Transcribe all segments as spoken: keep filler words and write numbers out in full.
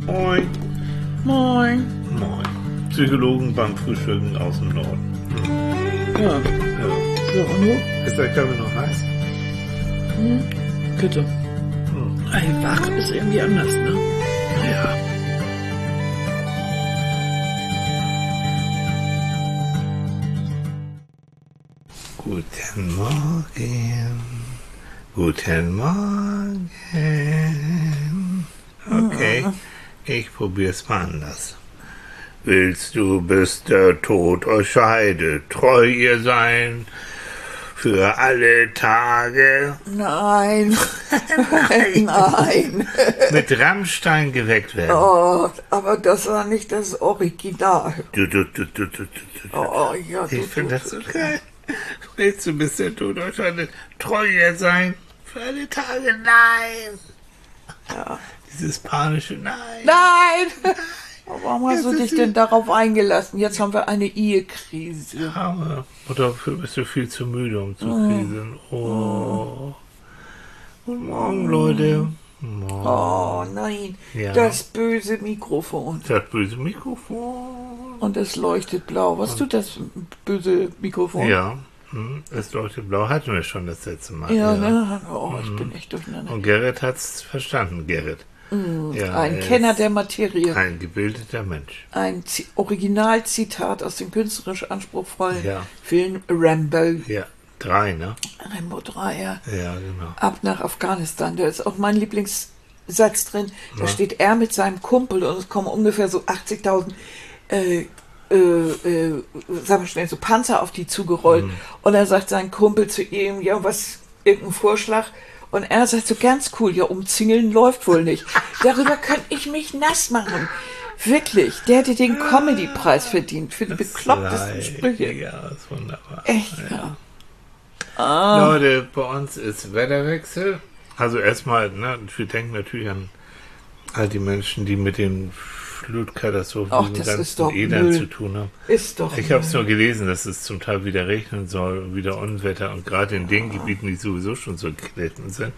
Moin. Moin. Moin. Psychologen beim Frühstücken aus dem Norden. Hm. Ja. Ja. So, und du? Ist der Kaffee noch heiß? Hm? Bitte. Hm. Ey, wach ist irgendwie anders, ne? Ja. Guten Morgen. Guten Morgen. Okay, ich probier's mal anders. Willst du, bis der Tod euch scheidet, treu ihr sein für alle Tage? Nein. Nein. Mit Rammstein geweckt werden. Oh, aber das war nicht das Original. Du, du, du, du, du, du, du. Oh, ja, du, Ich finde du, das so du. geil. Willst du, bis der Tod euch scheidet, treu ihr sein für alle Tage? Nein. Ja. Dieses panische Nein. Nein! Warum hast Das du dich ist- denn darauf eingelassen? Jetzt haben wir eine Ehekrise. Aber, oder dafür bist du viel zu müde, um zu kriseln. Oh. Guten Morgen, Leute. Morgen. Oh nein, Ja. das böse Mikrofon. Das böse Mikrofon. Und es leuchtet blau. Was tut das böse Mikrofon? Ja, hm, es leuchtet blau. Hatten wir schon das letzte Mal. Ja, ne? Oh, ich bin echt durcheinander. Und Gerrit hat's verstanden, Gerrit. Ja, Ein er Kenner ist der Materie. Ein gebildeter Mensch. Ein Zi- Originalzitat aus dem künstlerisch anspruchsvollen Ja. Film Rambo. Ja, drei, ne? Rambo drei, ja. Ja, genau. Ab nach Afghanistan. Da ist auch mein Lieblingssatz drin. Da steht er mit seinem Kumpel und es kommen ungefähr so achtzigtausend äh, äh, äh, sagen wir schnell, so Panzer auf die zugerollt. Und er sagt sein Kumpel zu ihm, ja, was, irgendein Vorschlag? Und er sagt so ganz cool, ja, umzingeln läuft wohl nicht. Darüber könnte ich mich nass machen. Wirklich, der hätte den Comedy-Preis verdient für die beklopptesten Drei. Sprüche. Ja, ist wunderbar. Echt, ja. Leute, bei uns ist Wetterwechsel. Also erstmal, ne, wir denken natürlich an all die Menschen, die mit den Flutkatastrophen, Ach, diesem das ganzen ist doch Elend Müll. zu tun haben. Ist doch. Ich habe es nur gelesen, dass es zum Teil wieder regnen soll und wieder Unwetter und gerade in den Gebieten, die sowieso schon so gelitten sind.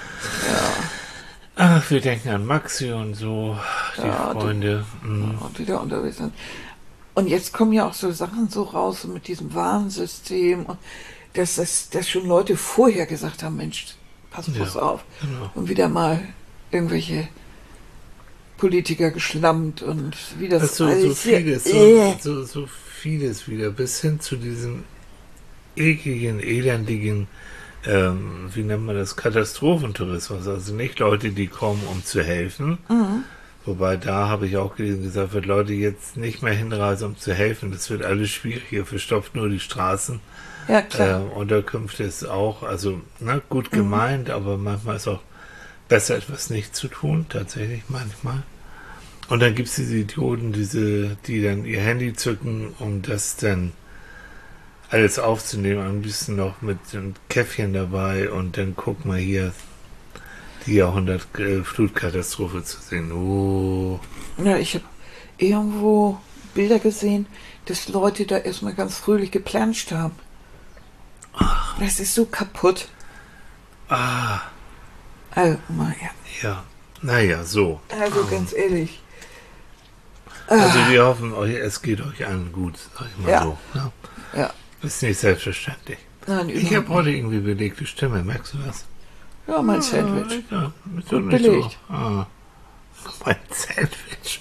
Ach, wir denken an Maxi und so, die Ja, die- Freunde. Mhm. und wieder unterwegs sind. Und jetzt kommen ja auch so Sachen so raus mit diesem Warnsystem und dass, das, dass schon Leute vorher gesagt haben, Mensch, pass bloß Ja, auf. genau. Und wieder mal irgendwelche Politiker geschlammt und wie das, Das ist so, so alles hier- vieles, Äh. so, so, so vieles wieder, bis hin zu diesem ekligen, elendigen, ähm, wie nennt man das, Katastrophentourismus. Also nicht Leute, die kommen, um zu helfen. Wobei da habe ich auch gelesen, gesagt wird, Leute jetzt nicht mehr hinreisen, um zu helfen. Das wird alles schwieriger, verstopft nur die Straßen. Ja, klar. Äh, Unterkünfte ist auch, also ne, gut gemeint, aber manchmal ist auch besser, etwas nicht zu tun, tatsächlich manchmal. Und dann gibt es diese Idioten, diese, die dann ihr Handy zücken, um das dann alles aufzunehmen, ein bisschen noch mit einem Käffchen dabei und dann guck mal hier die Jahrhundert-Flutkatastrophe zu sehen. Oh, Ja, ich habe irgendwo Bilder gesehen, dass Leute da erstmal ganz fröhlich geplanscht haben. Das ist so kaputt. ah, Also, naja. ja, naja, so. Also ganz ehrlich. Also wir hoffen, euch, es geht euch allen gut, sag ich mal Ja. so. Ne? Ja. Ist nicht selbstverständlich. Nein, Ich habe überhaupt heute irgendwie belegte Stimme, merkst du das? nicht. Ja, mein Sandwich. Ja, ist doch Gut nicht belegt. So. Ah. Mein Sandwich.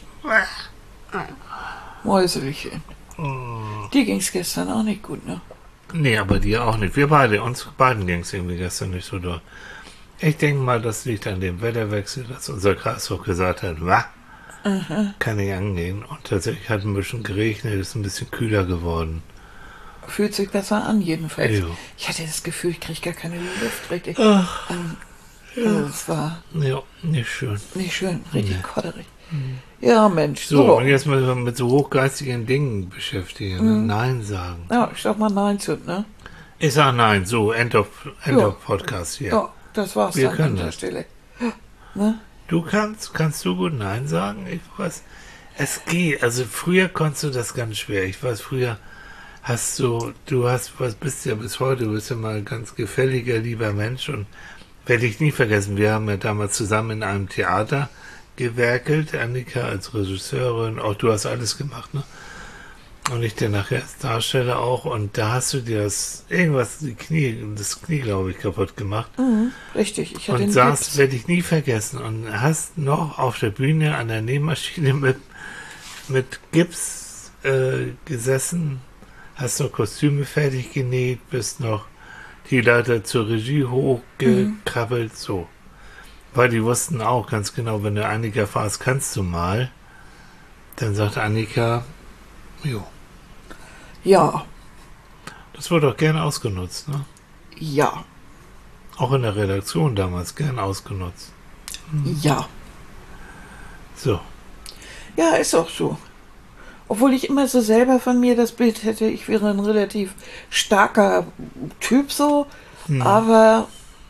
Mäuselchen. Oh. Dir ging's gestern auch nicht gut, ne? Nee, aber dir auch nicht. Wir beide, uns beiden ging es irgendwie gestern nicht so doll. Ich denke mal, das liegt an dem Wetterwechsel, dass unser Kreis auch gesagt hat, was? Kann nicht angehen. Und tatsächlich hat ein bisschen geregnet, ist ein bisschen kühler geworden. Fühlt sich besser an, jedenfalls. Ja. Ich hatte das Gefühl, ich kriege gar keine Luft richtig. Ach, Ähm, also es war ja, nicht schön. nicht schön, richtig kodderig. Ja, Mensch. So, So. und jetzt müssen wir mit so hochgeistigen Dingen beschäftigen. Nein sagen. Ja, ich sag mal Nein zu, ne? Ich sag nein, so, End of, End Ja. of Podcast hier. Ja, das war's Wir dann können an der das. Stelle. Ne? Du kannst, kannst du gut Nein sagen? Ich weiß, es geht. Also früher konntest du das ganz schwer. Ich weiß, früher hast du, du hast, was bist ja bis heute, du bist ja mal ein ganz gefälliger, lieber Mensch und werde ich nie vergessen. Wir haben ja damals zusammen in einem Theater gewerkelt, Annika als Regisseurin, auch du hast alles gemacht, ne? Und ich dir nachher als Darsteller auch. Und da hast du dir das irgendwas, die Knie, das Knie, glaube ich, kaputt gemacht. Mhm, richtig, ich hatte und den saß, Gips. werde ich nie vergessen. Und hast noch auf der Bühne an der Nähmaschine mit, mit Gips äh, gesessen, hast noch Kostüme fertig genäht, bist noch die Leiter zur Regie hochgekrabbelt, mhm. so. Weil die wussten auch ganz genau, wenn du Annika fragst, kannst du mal? Dann sagt Annika, jo. Ja. Das wurde auch gern ausgenutzt, ne? Ja. Auch in der Redaktion damals gern ausgenutzt. Hm. Ja. So. Ja, ist auch so. Obwohl ich immer so selber von mir das Bild hätte, ich wäre ein relativ starker Typ so, hm. aber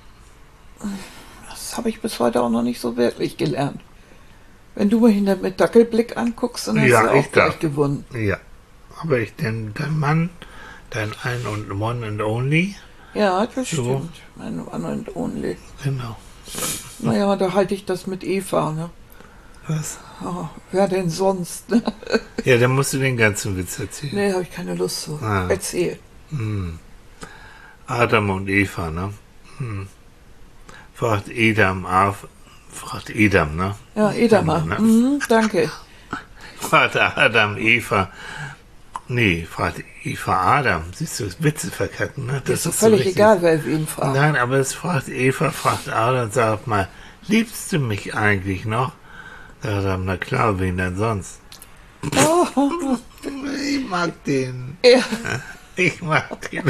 das habe ich bis heute auch noch nicht so wirklich gelernt. Wenn du mich mit Dackelblick anguckst, dann hast ja, du auch gleich gewonnen. Ja, aber ich denn dein Mann, dein Ein und One and Only. Ja, das so. Stimmt. Mein One and Only. Genau. Naja, da halte ich das mit Eva, ne? Was? Oh, wer denn sonst? Ne? Ja, dann musst du den ganzen Witz erzählen. Nee, habe ich keine Lust zu. Ah. Erzähl. Hm. Adam und Eva, ne? Hm. Fragt Edam, Af, fragt Edam, ne? Ja, Edamer. Ne? Mhm, danke. Fragt Adam, Eva. Nee, fragt Eva Adam. Siehst du, Witze verkacken, ne? Das ist doch völlig so egal, wer wen fragt. Nein, aber es fragt Eva, fragt Adam, sag mal, liebst du mich eigentlich noch? Sagt Adam, na klar, wen denn sonst? Oh. Ich mag den. Ja. Ich mag den.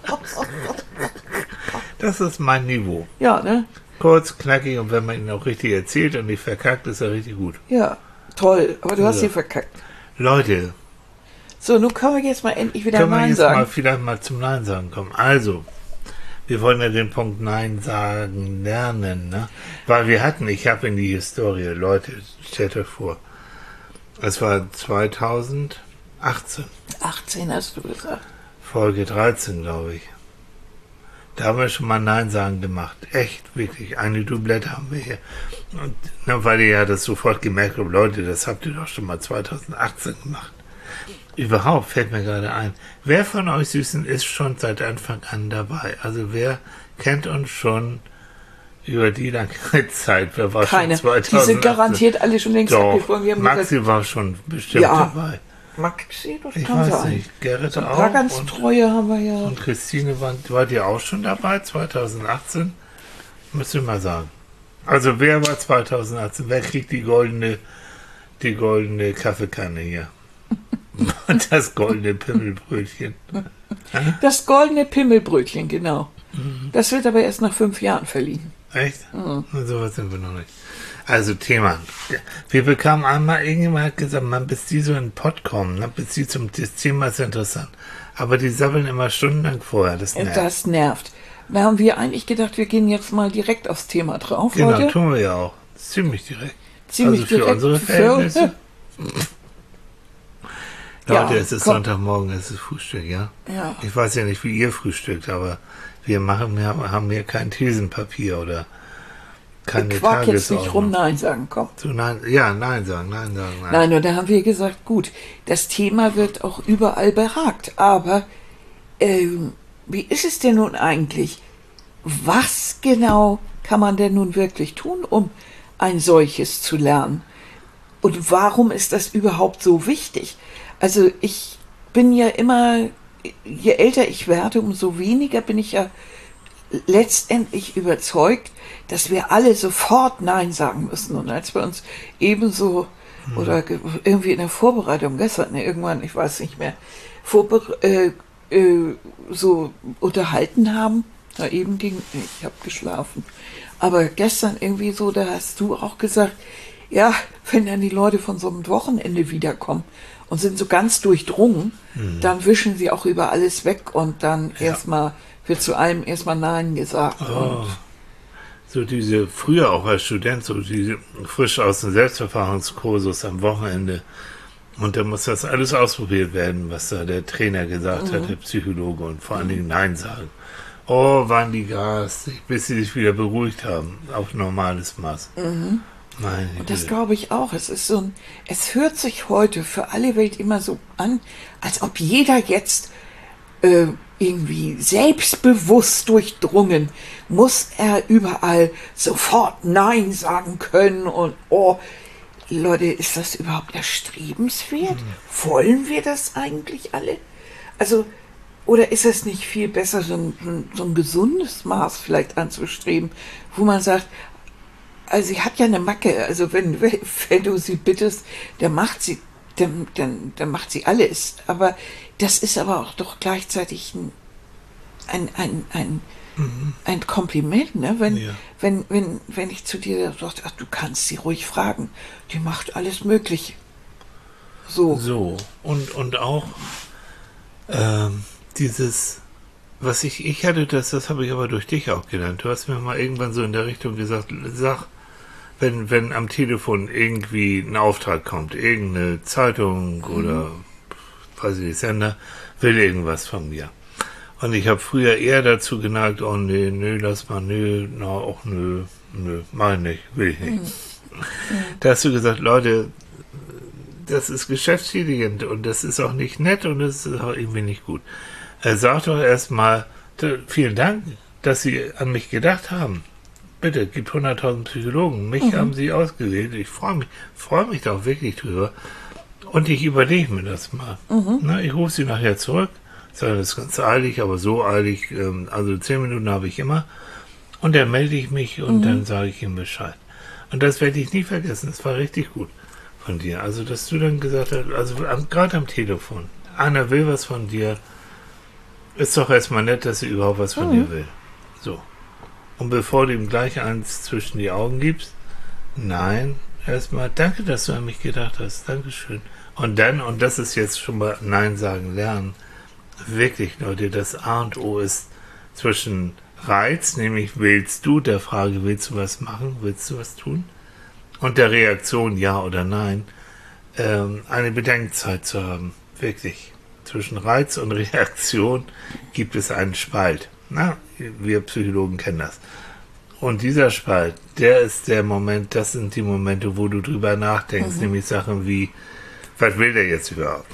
Das ist mein Niveau. Ja, ne? Kurz, knackig und wenn man ihn auch richtig erzählt und nicht verkackt, ist er richtig gut. Ja, toll. Aber du so. hast hier verkackt. Leute. So, nun können wir jetzt mal endlich wieder können Nein wir jetzt sagen. Mal vielleicht mal zum Nein sagen kommen. Also, wir wollen ja den Punkt Nein sagen lernen, ne? Weil wir hatten, ich habe in die Historie, Leute, stellt euch vor, es war zweitausendachtzehn. achtzehn hast du gesagt. Folge dreizehn, glaube ich. Da haben wir schon mal Nein sagen gemacht. Echt, wirklich. Eine Doublette haben wir hier. Und na, weil ihr ja das sofort gemerkt habt, Leute, das habt ihr doch schon mal zweitausendachtzehn gemacht. Überhaupt fällt mir gerade ein. Wer von euch Süßen ist schon seit Anfang an dabei? Also wer kennt uns schon über die lange Zeit? Wer war Keine. schon zweitausendachtzehn? Die sind garantiert alle schon längst abgesprungen. Maxi gesagt, war schon bestimmt ja. dabei. Maxi, das ich kann weiß sein. nicht. Gerrit so ein auch. paar ganz und, treue haben wir ja. Und Christine, war, war die auch schon dabei, zweitausendachtzehn? Müsst ihr mal sagen. Also wer war zweitausendachtzehn? Wer kriegt die goldene, die goldene Kaffeekanne hier? Und das goldene Pimmelbrötchen. Das goldene Pimmelbrötchen, genau. Mhm. Das wird aber erst nach fünf Jahren verliehen. Echt? Mhm. So was sind wir noch nicht. Also Thema. Wir bekamen einmal, irgendjemand hat gesagt, man, bis die so in den Pott kommen, ne, bis die zum das Thema ist interessant. Aber die sabbeln immer stundenlang vorher. Das nervt. Das nervt. Da haben wir eigentlich gedacht, wir gehen jetzt mal direkt aufs Thema drauf. Genau, heute. Tun wir ja auch. Ziemlich direkt. Ziemlich also für direkt. unsere Verhältnisse. Leute, ja, es ist komm. Sonntagmorgen, es ist Frühstück, ja? Ja. Ich weiß ja nicht, wie ihr frühstückt, aber wir machen, wir haben hier kein Thesenpapier oder keine Quark jetzt Tagesordnung. nicht rum Nein sagen, komm. So, nein, ja, Nein sagen, Nein sagen, Nein. Nein, und da haben wir gesagt, gut, das Thema wird auch überall beragt, aber ähm, wie ist es denn nun eigentlich? Was genau kann man denn nun wirklich tun, um ein solches zu lernen? Und warum ist das überhaupt so wichtig? Also ich bin ja immer, je älter ich werde, umso weniger bin ich ja letztendlich überzeugt, dass wir alle sofort Nein sagen müssen. Und als wir uns ebenso hm. oder irgendwie in der Vorbereitung gestern, ne, irgendwann, ich weiß nicht mehr, vorbe- äh, äh, so unterhalten haben, da eben ging, ich habe geschlafen, aber gestern irgendwie so, da hast du auch gesagt, ja, wenn dann die Leute von so einem Wochenende wiederkommen und sind so ganz durchdrungen, hm. dann wischen sie auch über alles weg und dann ja. erstmal wird zu allem erstmal Nein gesagt. Oh. Und so diese, früher auch als Student, so diese frisch aus dem Selbstverfahrenskursus am Wochenende. Und da muss das alles ausprobiert werden, was da der Trainer gesagt mhm. hat, der Psychologe, und vor allen Dingen Nein sagen. Oh, waren die garstig, bis sie sich wieder beruhigt haben, auf normales Maß. Mhm. Meine Und das Güte. glaube ich auch. Es ist so ein, es hört sich heute für alle Welt immer so an, als ob jeder jetzt äh, irgendwie selbstbewusst durchdrungen, muss er überall sofort Nein sagen können und oh, Leute, ist das überhaupt erstrebenswert? Wollen wir das eigentlich alle? Also, oder ist es nicht viel besser, so ein, so ein- so ein gesundes Maß vielleicht anzustreben, wo man sagt, also sie hat ja eine Macke, also wenn, wenn du sie bittest, dann macht sie, dann, dann, dann macht sie alles. Aber das ist aber auch doch gleichzeitig ein, ein, ein, ein, ein Kompliment, ne? Wenn, Ja. wenn, wenn, wenn ich zu dir sage, ach, du kannst sie ruhig fragen, die macht alles Mögliche. So. So, und, und auch ähm, dieses, was ich, ich hatte das, das habe ich aber durch dich auch gelernt. Du hast mir mal irgendwann so in der Richtung gesagt, sag, wenn, wenn am Telefon irgendwie ein Auftrag kommt, irgendeine Zeitung oder, weiß ich nicht, Sender, will irgendwas von mir. Und ich habe früher eher dazu geneigt, oh nee, nö, lass mal, nö, na, auch nö, nö, mach ich nicht, will ich nicht. Da hast du gesagt, Leute, das ist geschäftsschädigend und das ist auch nicht nett und das ist auch irgendwie nicht gut. Er sagt doch erstmal, vielen Dank, dass Sie an mich gedacht haben. Bitte, gibt hunderttausend Psychologen. Mich Mhm. haben Sie ausgewählt. Ich freue mich, freue mich da auch wirklich drüber. Und ich überlege mir das mal. Mhm. Na, ich rufe Sie nachher zurück. Sage, das ist ganz eilig, aber so eilig. Ähm, also zehn Minuten habe ich immer. Und dann melde ich mich und Mhm. dann sage ich ihm Bescheid. Und das werde ich nie vergessen. Das war richtig gut von dir. Also, dass du dann gesagt hast, also am- gerade am Telefon, einer will was von dir, ist doch erstmal nett, dass sie überhaupt was von Mhm. dir will. So. Und bevor du ihm gleich eins zwischen die Augen gibst, nein, erstmal danke, dass du an mich gedacht hast. Dankeschön. Und dann, und das ist jetzt schon mal Nein sagen lernen, wirklich, Leute, das A und O ist zwischen Reiz, nämlich willst du, der Frage, willst du was machen, willst du was tun? Und der Reaktion ja oder nein, ähm, eine Bedenkzeit zu haben. Wirklich. Zwischen Reiz und Reaktion gibt es einen Spalt. Na, wir Psychologen kennen das. Und dieser Spalt, der ist der Moment, das sind die Momente, wo du drüber nachdenkst, nämlich Sachen wie, was will der jetzt überhaupt?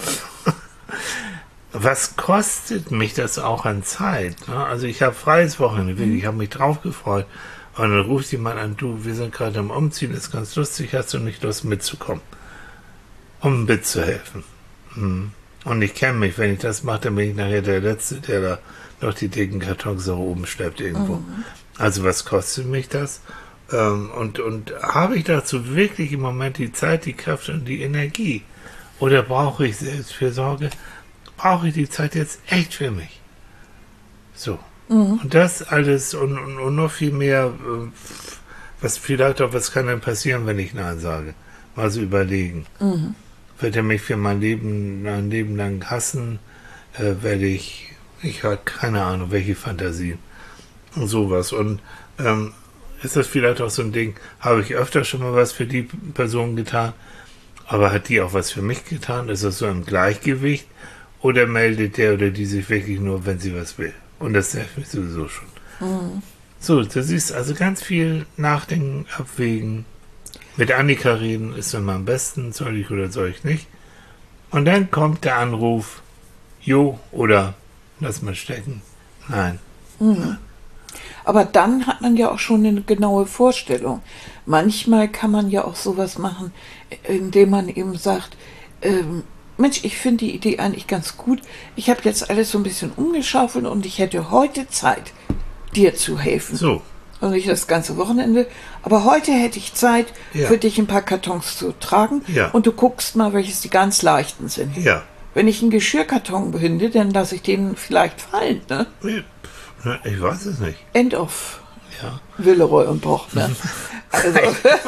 Was kostet mich das auch an Zeit? Ne? Also ich habe freies Wochenende, wirklich, ich habe mich drauf gefreut. Und dann ruft jemand an, du, wir sind gerade am Umziehen, ist ganz lustig, hast du nicht Lust mitzukommen? Um mitzuhelfen. Hm. Und ich kenne mich, wenn ich das mache, dann bin ich nachher der Letzte, der da noch die dicken Kartons da oben schleppt irgendwo. Also was kostet mich das? Ähm, und, und habe ich dazu wirklich im Moment die Zeit, die Kraft und die Energie? Oder brauche ich Selbstfürsorge? Brauche ich die Zeit jetzt echt für mich? So. Und das alles und, und, und noch viel mehr, äh, was vielleicht auch, was kann denn passieren, wenn ich Nein sage? Mal so überlegen. Mhm. Wird er mich für mein Leben, mein Leben lang hassen? Äh, werde ich, ich habe keine Ahnung, welche Fantasien und sowas. Und ähm, ist das vielleicht auch so ein Ding, habe ich öfter schon mal was für die Person getan, aber hat die auch was für mich getan? Ist das so im Gleichgewicht? Oder meldet der oder die sich wirklich nur, wenn sie was will? Und das nervt mich sowieso schon. Mhm. So, du siehst also ganz viel nachdenken, abwägen. Mit Annika reden ist immer am besten, soll ich oder soll ich nicht. Und dann kommt der Anruf, jo oder lass mal stecken. Nein. Aber dann hat man ja auch schon eine genaue Vorstellung. Manchmal kann man ja auch sowas machen, indem man eben sagt, ähm, Mensch, ich finde die Idee eigentlich ganz gut. Ich habe jetzt alles so ein bisschen umgeschaufelt und ich hätte heute Zeit, dir zu helfen. So, Also nicht das ganze Wochenende, aber heute hätte ich Zeit, Ja. für dich ein paar Kartons zu tragen. Ja. Und du guckst mal, welches die ganz leichten sind. ja. Wenn ich einen Geschirrkarton finde, dann lasse ich den vielleicht fallen. Ne? Ich weiß es nicht. End of Ja. Willeroy und Boch. Ne? Also,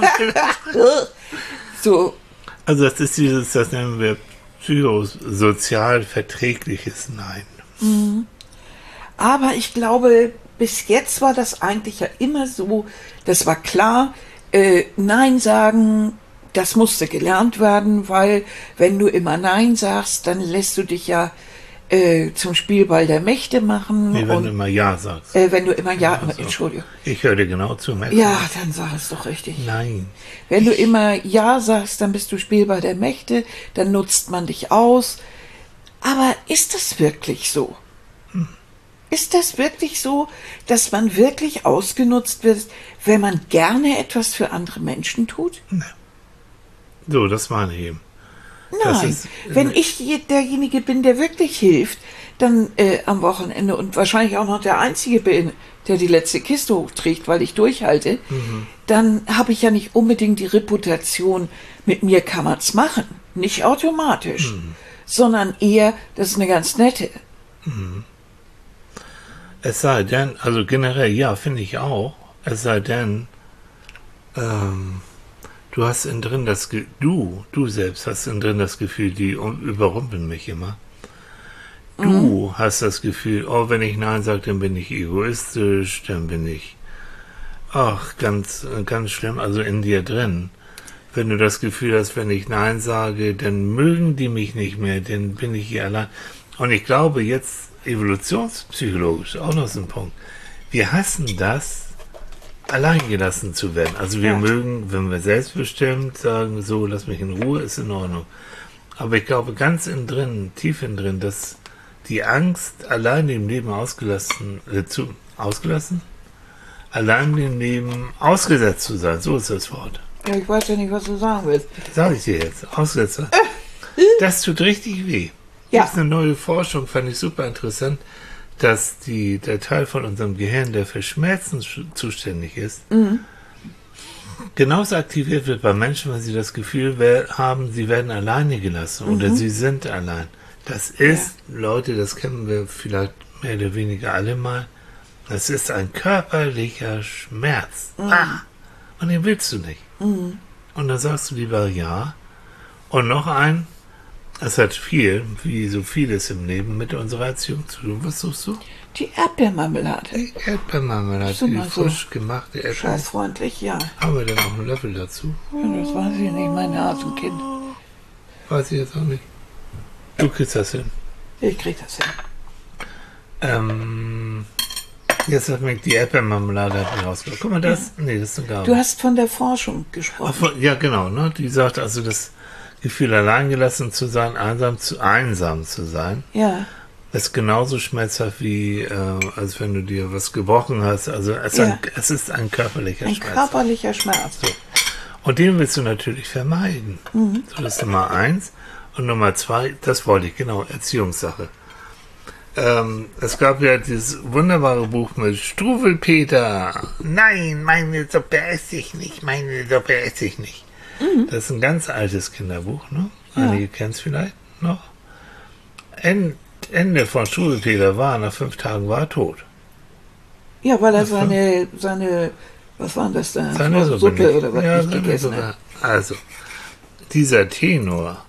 so, Also das ist dieses, das nennen wir psychosozial verträgliches Nein. aber ich glaube, bis jetzt war das eigentlich ja immer so, das war klar, äh, Nein sagen, das musste gelernt werden, weil wenn du immer Nein sagst, dann lässt du dich ja äh, zum Spielball der Mächte machen. Nee, wenn und, du immer Ja sagst. Äh, wenn du immer Ja, Ja, so. Entschuldigung. Ich höre dir genau zu, Max. Ja, dann sag es doch richtig. Nein. Wenn du immer Ja sagst, dann bist du Spielball der Mächte, dann nutzt man dich aus. Aber ist das wirklich so? Hm. Ist das wirklich so, dass man wirklich ausgenutzt wird, wenn man gerne etwas für andere Menschen tut? Nee. So, das meine ich eben. Das Nein, ist, wenn ich je- derjenige bin, der wirklich hilft, dann äh, am Wochenende und wahrscheinlich auch noch der Einzige bin, der die letzte Kiste hochträgt, weil ich durchhalte, Mhm. dann habe ich ja nicht unbedingt die Reputation, mit mir kann man's machen. Nicht automatisch, Mhm. sondern eher, das ist eine ganz nette. Es sei denn, also generell, ja, finde ich auch. Es sei denn, ähm, du hast innen drin das, Ge du, du selbst hast innen drin das Gefühl, die um- überrumpeln mich immer. Du Mhm. hast das Gefühl, oh, wenn ich Nein sage, dann bin ich egoistisch, dann bin ich, ach, ganz, ganz schlimm, also in dir drin. Wenn du das Gefühl hast, wenn ich Nein sage, dann mögen die mich nicht mehr, dann bin ich hier allein. Und ich glaube jetzt, evolutionspsychologisch, auch noch so ein Punkt, wir hassen das, allein gelassen zu werden. Also wir Ja. mögen, wenn wir selbstbestimmt sagen, so, lass mich in Ruhe, ist in Ordnung. Aber ich glaube ganz innen drin, tief innen drin, dass die Angst, allein im Leben ausgelassen, äh, zu, ausgelassen? Allein im Leben ausgesetzt zu sein, so ist das Wort. Ja, ich weiß ja nicht, was du sagen willst. Sag ich dir jetzt, ausgesetzt. Das tut richtig weh. Ja. Das ist eine neue Forschung, fand ich super interessant, dass die, der Teil von unserem Gehirn, der für Schmerzen sch- zuständig ist, Mhm. genauso aktiviert wird bei Menschen, wenn sie das Gefühl wer- haben, sie werden alleine gelassen oder Mhm. sie sind allein. Das ist, Leute, das kennen wir vielleicht mehr oder weniger alle mal, das ist ein körperlicher Schmerz. Mhm. Ah, und den willst du nicht. Mhm. Und dann sagst du lieber ja. Und noch ein, es hat viel, wie so vieles im Leben, mit unserer Erziehung zu tun. Was suchst du? Die Erdbeermarmelade. Die Erdbeermarmelade, Ist doch die mal so frisch gemachte Erdbeer. Scheißfreundlich, ja. Haben wir dann auch einen Löffel dazu? Ja, das weiß ich nicht, mein Hasenkind. Weiß ich jetzt auch nicht. Du kriegst das hin. Ich krieg das hin. Ähm, jetzt hat mich die Erdbeermarmelade hat mich rausgebracht. Guck mal, das, nee, das ist eine Gabe. Du hast von der Forschung Ach, gesprochen. von- ja, genau, ne? Die sagt also, das Gefühl, alleingelassen zu sein, einsam zu, einsam zu sein, Ja, ist genauso schmerzhaft wie, äh, als wenn du dir was gebrochen hast. Also es, Ja. ein, es ist ein körperlicher ein Schmerz. körperlicher Schmerz. Und den willst du natürlich vermeiden. Mhm. So, das ist Nummer eins. Und Nummer zwei, das wollte ich, genau, Erziehungssache. Ähm, es gab ja dieses wunderbare Buch mit Struwwelpeter. Nein, meine Suppe esse ich nicht, meine Suppe esse ich nicht. Das ist ein ganz altes Kinderbuch, ne? Ja. Einige kennen es vielleicht noch. End, Ende von Struwwelpeter war, nach fünf Tagen war er tot. Ja, weil er Ja, seine, seine, was war denn das da? Seine Suppe, Suppe nicht. oder was Ja, nicht seine gegessen Suppe. hat. Also, dieser Tenor,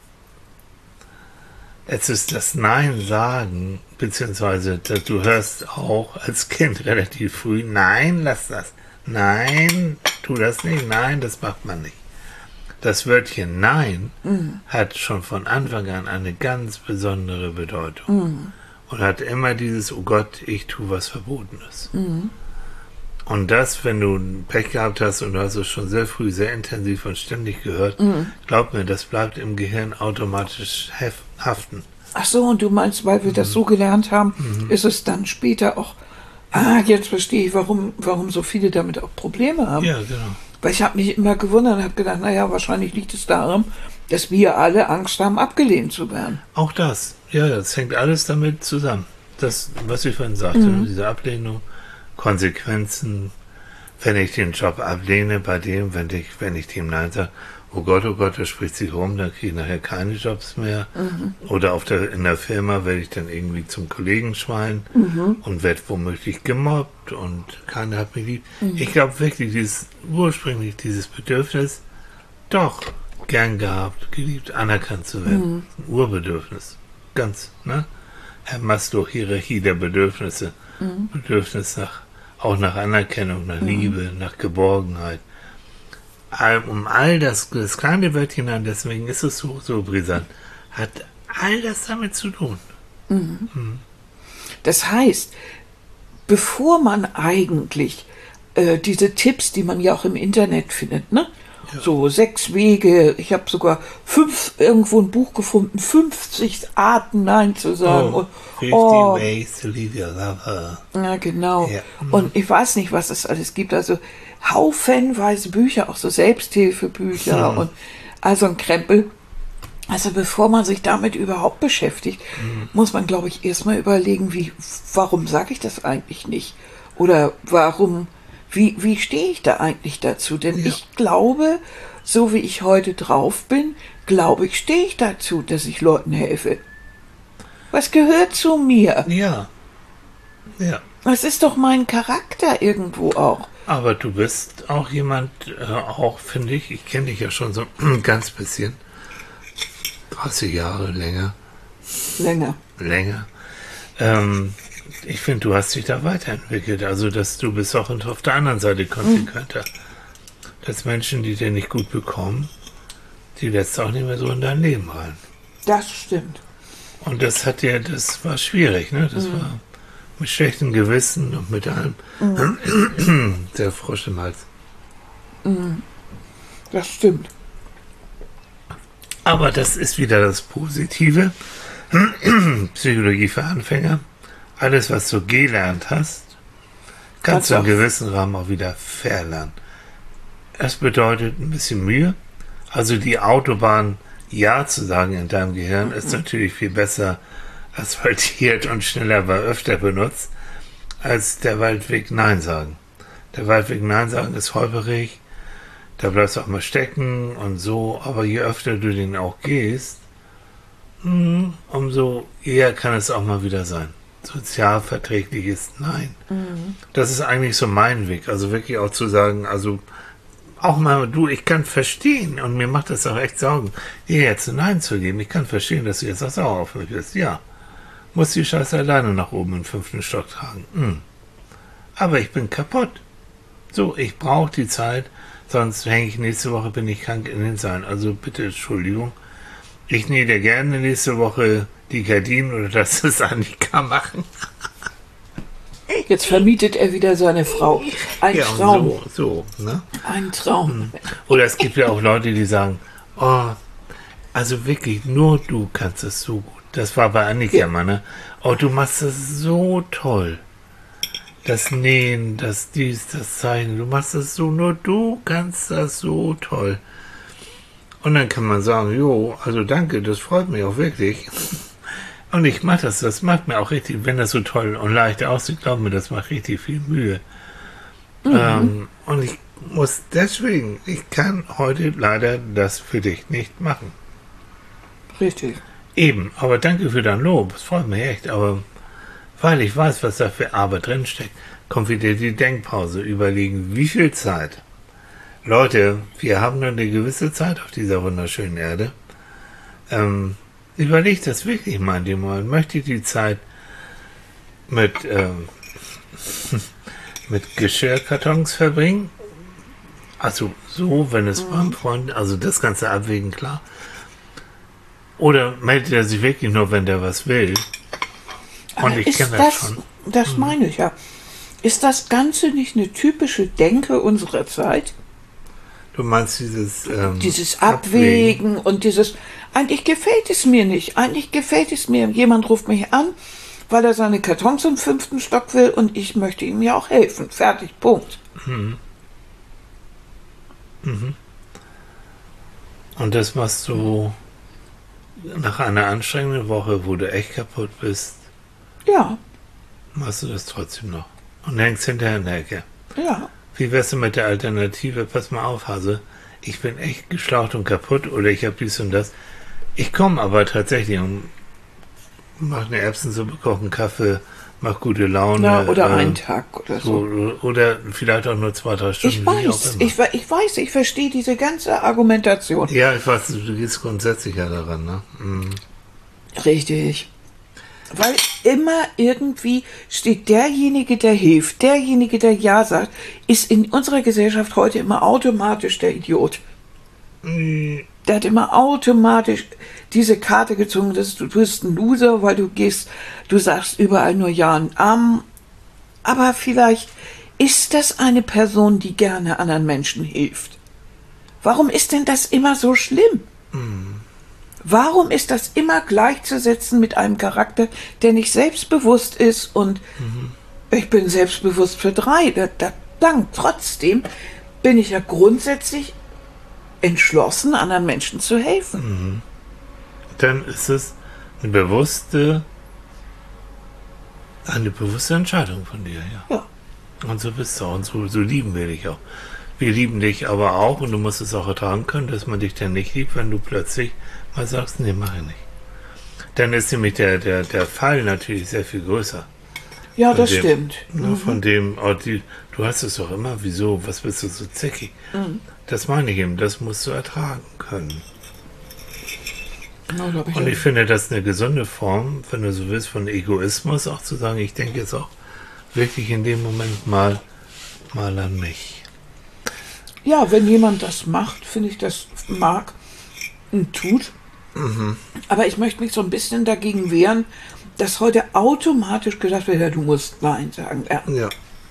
es ist das Nein sagen, beziehungsweise dass du hörst auch als Kind relativ früh, nein, lass das, nein, tu das nicht, nein, das macht man nicht. Das Wörtchen Nein Mhm. hat schon von Anfang an eine ganz besondere Bedeutung Mhm. und hat immer dieses, oh Gott, ich tue was Verbotenes. Mhm. Und das, wenn du ein Pech gehabt hast und du hast es schon sehr früh, sehr intensiv und ständig gehört, Mhm. glaub mir, das bleibt im Gehirn automatisch hef- haften. Ach so, und du meinst, weil wir das so gelernt haben, ist es dann später auch, ah, jetzt verstehe ich, warum, warum so viele damit auch Probleme haben. Ja, genau. Weil ich habe mich immer gewundert und habe gedacht, naja, wahrscheinlich liegt es daran, dass wir alle Angst haben, abgelehnt zu werden. Auch das, ja, das hängt alles damit zusammen. Das, was ich vorhin sagte, diese Ablehnung, Konsequenzen, wenn ich den Job ablehne, bei dem, wenn ich, wenn ich dem Nein sage, oh Gott, oh Gott, das spricht sich rum, dann kriege ich nachher keine Jobs mehr. Oder auf der, in der Firma werde ich dann irgendwie zum Kollegenschwein und werde womöglich gemobbt und keiner hat mich lieb. Ich glaube wirklich, dieses ursprünglich dieses Bedürfnis, doch gern gehabt, geliebt, anerkannt zu werden. Ein Urbedürfnis. Ganz, ne? Herr Maslow, Hierarchie der Bedürfnisse. Bedürfnis nach, auch nach Anerkennung, nach Liebe, nach Geborgenheit. All- Um all das, das kleine Wörtchen an, deswegen ist es so, so brisant, hat all das damit zu tun. Mhm. Mhm. Das heißt, bevor man eigentlich äh, diese Tipps, die man ja auch im Internet findet, ne? Ja. So sechs Wege, ich habe sogar fünf, irgendwo ein Buch gefunden, fünfzig Arten Nein zu sagen. Oh, und, fifty oh, ways to leave your lover. Ja, genau. Ja. Mhm. Und ich weiß nicht, was es alles gibt. Also haufenweise Bücher, auch so Selbsthilfebücher mhm. und also ein Krempel. Also bevor man sich damit überhaupt beschäftigt, mhm. muss man, glaube ich, erstmal überlegen, wie, warum sage ich das eigentlich nicht? Oder warum, wie, wie stehe ich da eigentlich dazu? Denn ja. ich glaube, so wie ich heute drauf bin, glaube ich, stehe ich dazu, dass ich Leuten helfe. Was gehört zu mir? Ja. Ja. Das ist doch mein Charakter irgendwo auch. Aber du bist auch jemand, äh, auch finde ich, ich kenne dich ja schon so ein ganz bisschen. dreißig Jahre länger. Länger. Länger. Ähm, ich finde, du hast dich da weiterentwickelt. Also, dass du bist auch auf der anderen Seite konsequenter. Mhm. Dass Menschen, die dir nicht gut bekommen, die lässt auch nicht mehr so in dein Leben rein. Das stimmt. Und das hat ja, das war schwierig, ne? Das mhm. war mit schlechtem Gewissen und mit einem mhm. der Frosch im Hals. Mhm. Das stimmt. Aber das ist wieder das Positive. Psychologie für Anfänger. Alles, was du gelernt hast, kannst du in gewissen Rahmen auch wieder verlernen. Das bedeutet ein bisschen Mühe. Also die Autobahn Ja zu sagen in deinem Gehirn mhm. ist natürlich viel besser asphaltiert und schneller, weil öfter benutzt, als der Waldweg Nein sagen. Der Waldweg Nein sagen ist holperig. Da bleibst du auch mal stecken und so, aber je öfter du den auch gehst, mh, umso eher kann es auch mal wieder sein. Sozialverträgliches Nein. Mhm. Das ist eigentlich so mein Weg. Also wirklich auch zu sagen, also auch mal, du, ich kann verstehen und mir macht das auch echt Sorgen, dir jetzt ein Nein zu geben. Ich kann verstehen, dass du jetzt auch sauer auf mich bist. Ja, muss die Scheiße alleine nach oben im fünften Stock tragen. Mhm. Aber ich bin kaputt. So, ich brauche die Zeit. Sonst hänge ich nächste Woche, bin ich krank in den Seilen. Also bitte, Entschuldigung. Ich nähe dir gerne nächste Woche die Gardinen oder das ist Annika machen. Jetzt vermietet er wieder seine Frau. Ein ja, Traum. So, so, ne? Ein Traum. Oder es gibt ja auch Leute, die sagen, oh, also wirklich, nur du kannst es so gut. Das war bei Annika ja. mal, ne? Oh, du machst es so toll. Das Nähen, das dies, das Zeichnen, du machst das so, nur du kannst das so toll. Und dann kann man sagen, jo, also danke, das freut mich auch wirklich. Und ich mache das, das macht mir auch richtig, wenn das so toll und leicht aussieht, glaub mir, das macht richtig viel Mühe. Mhm. Ähm, und ich muss deswegen, ich kann heute leider das für dich nicht machen. Richtig. Eben, aber danke für dein Lob, das freut mich echt, aber weil ich weiß, was da für Arbeit drinsteckt, kommt wieder die Denkpause. Überlegen, wie viel Zeit. Leute, wir haben nur eine gewisse Zeit auf dieser wunderschönen Erde. Ähm, überlegt das wirklich mal in dem Moment. Möchte ich die Zeit mit, ähm, mit Geschirrkartons verbringen? Also so, wenn es beim Freund, also das Ganze abwägen, klar. Oder meldet er sich wirklich nur, wenn der was will? Und ich kenne das, das schon. Das meine ich ja. Ist das Ganze nicht eine typische Denke unserer Zeit? Du meinst dieses ähm, Dieses Abwägen, Abwägen und dieses, eigentlich gefällt es mir nicht, eigentlich gefällt es mir. Jemand ruft mich an, weil er seine Kartons im fünften Stock will und ich möchte ihm ja auch helfen. Fertig, Punkt. Mhm. Mhm. Und das machst du nach einer anstrengenden Woche, wo du echt kaputt bist. Ja. Machst du das trotzdem noch. Und hängst hinterher in der Ecke. Ja. Wie wär's denn mit der Alternative? Pass mal auf, Hase. Ich bin echt geschlaucht und kaputt oder ich habe dies und das. Ich komme aber tatsächlich und mache eine Erbsensuppe, koche einen Kaffee, mache gute Laune. Ja, oder äh, einen Tag oder so. so. Oder vielleicht auch nur zwei, drei Stunden. Ich weiß, ich, ich weiß, ich verstehe diese ganze Argumentation. Ja, ich weiß, du gehst grundsätzlich ja daran, ne? Mhm. Richtig. Weil immer irgendwie steht derjenige, der hilft, derjenige, der Ja sagt, ist in unserer Gesellschaft heute immer automatisch der Idiot. der hat immer automatisch diese Karte gezogen, dass du, du bist ein Loser, weil du gehst, du sagst überall nur Ja und Amen. Aber vielleicht ist das eine Person, die gerne anderen Menschen hilft. Warum ist denn das immer so schlimm? Mhm. Warum ist das immer gleichzusetzen mit einem Charakter, der nicht selbstbewusst ist und mhm. ich bin selbstbewusst für drei. Da, da, dann, trotzdem bin ich ja grundsätzlich entschlossen, anderen Menschen zu helfen. Mhm. Dann ist es eine bewusste, eine bewusste Entscheidung von dir, ja. Ja. Und so bist du auch. Und so, so lieben wir dich auch. Wir lieben dich aber auch, und du musst es auch ertragen können, dass man dich dann nicht liebt, wenn du plötzlich mal sagst, nee, mach ich nicht. Dann ist nämlich der, der, der Fall natürlich sehr viel größer. Ja, von das dem, stimmt. Ne, Mhm. Von dem, oh, die, du hast es doch immer, wieso, was bist du so zickig? Mhm. Das meine ich eben, das musst du ertragen können. Ja, glaub ich Und auch. ich finde, das ist eine gesunde Form, wenn du so willst, von Egoismus, auch zu sagen, ich denke jetzt auch wirklich in dem Moment mal, mal an mich. Ja, wenn jemand das macht, finde ich, das mag und tut. Mhm. Aber ich möchte mich so ein bisschen dagegen wehren, dass heute automatisch gesagt wird, ja, du musst Nein sagen. Ja. Ja.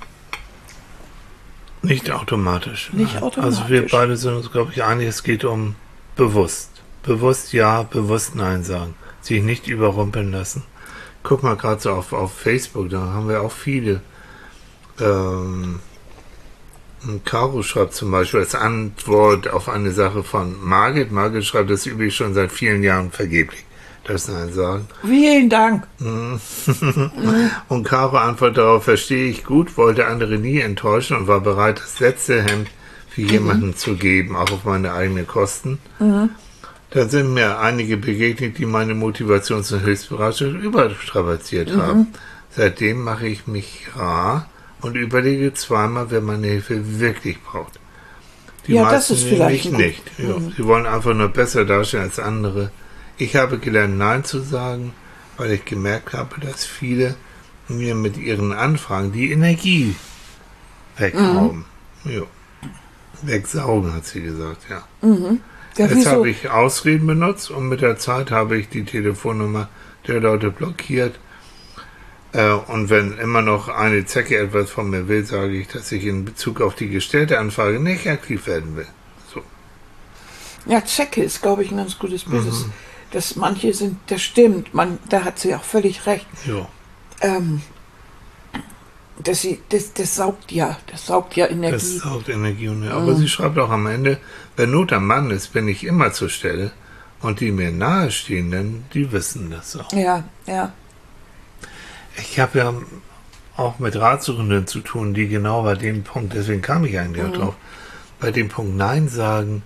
Nicht automatisch. Nicht nein. automatisch. Also wir beide sind uns, glaube ich, einig, es geht um bewusst. Bewusst Ja, bewusst Nein sagen. Sich nicht überrumpeln lassen. Guck mal gerade so auf, auf Facebook, da haben wir auch viele. Ähm, Caro schreibt zum Beispiel als Antwort auf eine Sache von Margit. Margit schreibt, das übe ich schon seit vielen Jahren vergeblich. Das Nein sagen. Vielen Dank. Und Caro antwortet darauf, verstehe ich gut, wollte andere nie enttäuschen und war bereit, das letzte Hemd für jemanden mhm. zu geben, auch auf meine eigenen Kosten. Mhm. Da sind mir einige begegnet, die meine Motivation zur Hilfsbereitschaft überstrapaziert mhm. haben. Seitdem mache ich mich rar und überlege zweimal, wer meine Hilfe wirklich braucht. Die ja, meisten das ist vielleicht nicht. Ja, mhm. Sie wollen einfach nur besser dastehen als andere. Ich habe gelernt, Nein zu sagen, weil ich gemerkt habe, dass viele mir mit ihren Anfragen die Energie wegrauben. Mhm. Ja. Wegsaugen, hat sie gesagt, ja. Mhm. Ja, Jetzt wieso? habe ich Ausreden benutzt und mit der Zeit habe ich die Telefonnummer der Leute blockiert. Äh, und wenn immer noch eine Zecke etwas von mir will, sage ich, dass ich in Bezug auf die gestellte Anfrage nicht aktiv werden will. So. Ja, Zecke ist, glaube ich, ein ganz gutes Bild. Mhm. Dass manche sind, das stimmt, man, da hat sie auch völlig recht. Ja. Ähm, dass sie, das, das saugt ja, das saugt ja Energie. Das saugt Energie. Und, aber mhm. sie schreibt auch am Ende, wenn Not am Mann ist, bin ich immer zur Stelle. Und die mir nahestehenden, die wissen das auch. Ja, ja. Ich habe ja auch mit Ratsuchenden zu tun, die genau bei dem Punkt, deswegen kam ich eigentlich mhm. auch drauf, bei dem Punkt Nein sagen,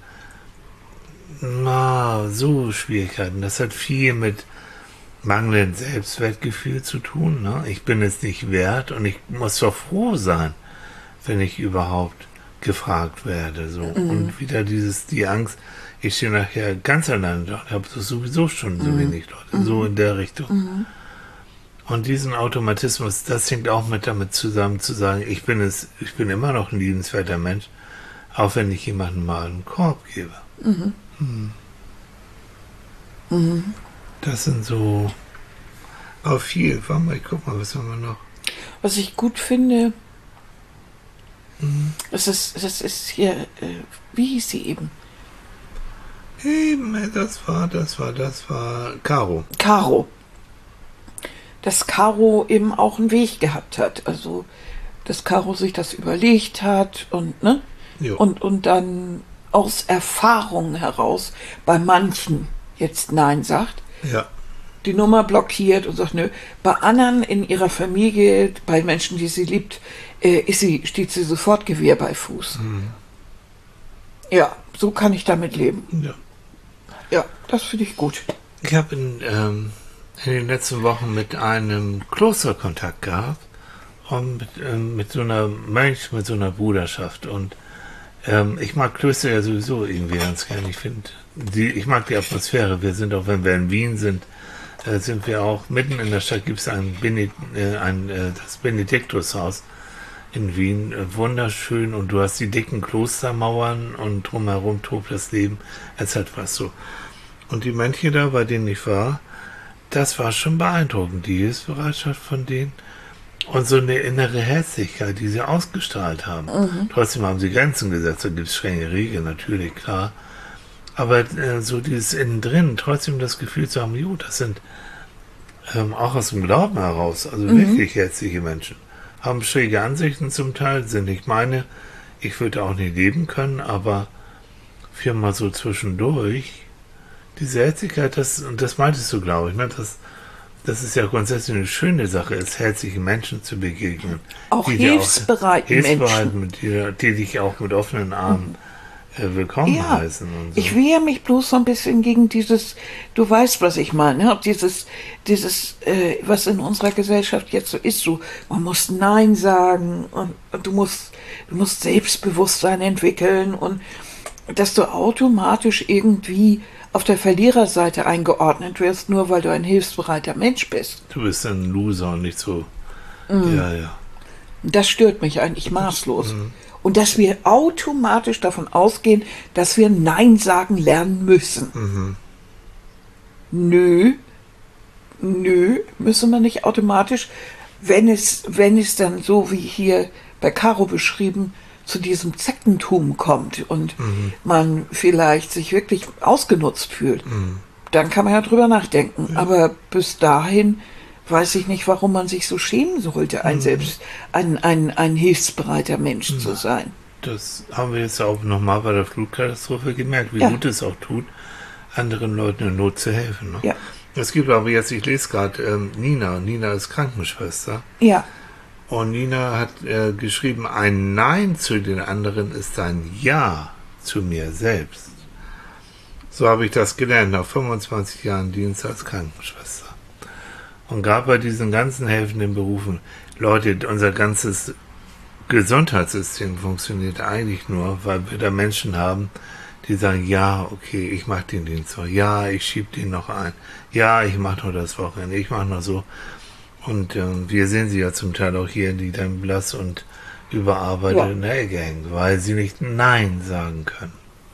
na, so Schwierigkeiten. Das hat viel mit mangelndem Selbstwertgefühl zu tun. Ne? Ich bin es nicht wert und ich muss doch froh sein, wenn ich überhaupt gefragt werde. So. Mhm. Und wieder dieses, die Angst, ich stehe nachher ganz alleine da und habe sowieso schon so mhm. wenig Leute. Mhm. So in der Richtung. Mhm. Und diesen Automatismus, das hängt auch mit damit zusammen, zu sagen, ich bin es, ich bin immer noch ein liebenswerter Mensch, auch wenn ich jemandem mal einen Korb gebe. Mhm. Hm. Mhm. Das sind so auch viel. Warte mal, ich guck mal, was haben wir noch? Was ich gut finde, Mhm. das ist, das ist hier, äh, wie hieß sie eben? Eben, das war, das war, das war Caro. Caro. Dass Caro eben auch einen Weg gehabt hat. Also, dass Caro sich das überlegt hat und, ne? Jo. Und, und dann aus Erfahrung heraus bei manchen jetzt Nein sagt, Ja. die Nummer blockiert und sagt, nö. Bei anderen in ihrer Familie, bei Menschen, die sie liebt, äh, ist sie, steht sie sofort Gewehr bei Fuß. Mhm. Ja, so kann ich damit leben. Ja. Ja, das finde ich gut. Ich habe in, ähm, in den letzten Wochen mit einem Kloster Kontakt gehabt und mit, ähm, mit so einer Mönch, mit so einer Bruderschaft. Und ähm, ich mag Klöster ja sowieso irgendwie ganz gerne. Ich finde, die, ich mag die Atmosphäre. Wir sind auch, wenn wir in Wien sind, äh, sind wir auch mitten in der Stadt. Gibt es ein, Bened, äh, ein äh, das Benediktushaus. in Wien, äh, wunderschön, und du hast die dicken Klostermauern und drumherum tobt das Leben. Es hat was so. Und die Mönche da, bei denen ich war, das war schon beeindruckend, die Hilfsbereitschaft von denen und so eine innere Herzlichkeit, die sie ausgestrahlt haben. Mhm. Trotzdem haben sie Grenzen gesetzt, da gibt es strenge Regeln, natürlich, klar. Aber äh, so dieses innen drin, trotzdem das Gefühl zu haben, jo, das sind ähm, auch aus dem Glauben heraus, also mhm. wirklich herzliche Menschen. Haben schräge Ansichten zum Teil, sind nicht meine. Ich würde auch nicht leben können, aber viermal so zwischendurch, diese Herzlichkeit, das, und das meintest du, glaube ich, ne, das, das ist ja grundsätzlich eine schöne Sache, ist herzlichen Menschen zu begegnen. Auch hilfsbereiten Hilfsbereit, mit dir, die dich auch mit offenen Armen äh, willkommen ja, heißen. Und so. Ich wehre mich bloß so ein bisschen gegen dieses, du weißt, was ich meine, ne? dieses, dieses äh, was in unserer Gesellschaft jetzt so ist, so, man muss Nein sagen und, und du musst, du musst Selbstbewusstsein entwickeln und dass du automatisch irgendwie auf der Verliererseite eingeordnet wirst, nur weil du ein hilfsbereiter Mensch bist. Du bist ein Loser und nicht so. Mm. Ja, ja. Das stört mich eigentlich maßlos. Mm. Und dass wir automatisch davon ausgehen, dass wir Nein sagen lernen müssen. Mhm. Nö, nö, müssen wir nicht automatisch, wenn es, wenn es dann so wie hier bei Caro beschrieben, zu diesem Zeckentum kommt und mhm. man vielleicht sich wirklich ausgenutzt fühlt, mhm. dann kann man ja drüber nachdenken. Ja. Aber bis dahin weiß ich nicht, warum man sich so schämen sollte, ein mhm. selbst ein, ein, ein hilfsbereiter Mensch mhm. zu sein. Das haben wir jetzt auch nochmal bei der Flutkatastrophe gemerkt, wie ja. gut es auch tut, anderen Leuten in Not zu helfen. Ne? Ja. Es gibt aber jetzt, ich lese gerade, ähm, Nina, Nina ist Krankenschwester. Ja. Und Nina hat äh, geschrieben, ein Nein zu den anderen ist ein Ja zu mir selbst. So habe ich das gelernt nach fünfundzwanzig Jahren Dienst als Krankenschwester. Und gerade bei diesen ganzen helfenden Berufen, Leute, unser ganzes Gesundheitssystem funktioniert eigentlich nur, weil wir da Menschen haben, die sagen, ja, okay, ich mache den Dienst noch, ja, ich schiebe den noch ein, ja, ich mache noch das Wochenende, ich mache noch so. Und äh, wir sehen sie ja zum Teil auch hier, die dann blass und überarbeitet ja. in der Ecke hängen, weil sie nicht Nein sagen können.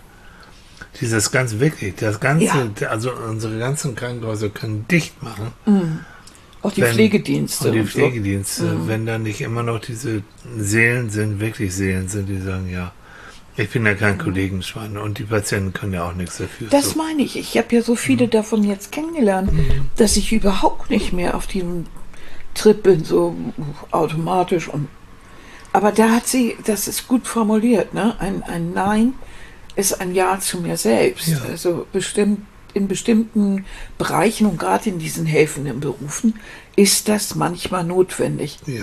Dieses ganz wirklich, das Ganze, ja. also unsere ganzen Krankenhäuser können dicht machen. Mhm. Auch die wenn, Pflegedienste. Und die und Pflegedienste, so. mhm. wenn da nicht immer noch diese Seelen sind, wirklich Seelen sind, die sagen, ja, ich bin ja kein mhm. Kollegenschwein und die Patienten können ja auch nichts dafür. Das so. meine ich. Ich habe ja so viele mhm. davon jetzt kennengelernt, mhm. dass ich überhaupt nicht mehr auf diesem Trip bin, so automatisch. Und aber da hat sie, das ist gut formuliert, ne? Ein, ein Nein ist ein Ja zu mir selbst. Ja. Also bestimmt in bestimmten Bereichen und gerade in diesen helfenden Berufen ist das manchmal notwendig. Ja.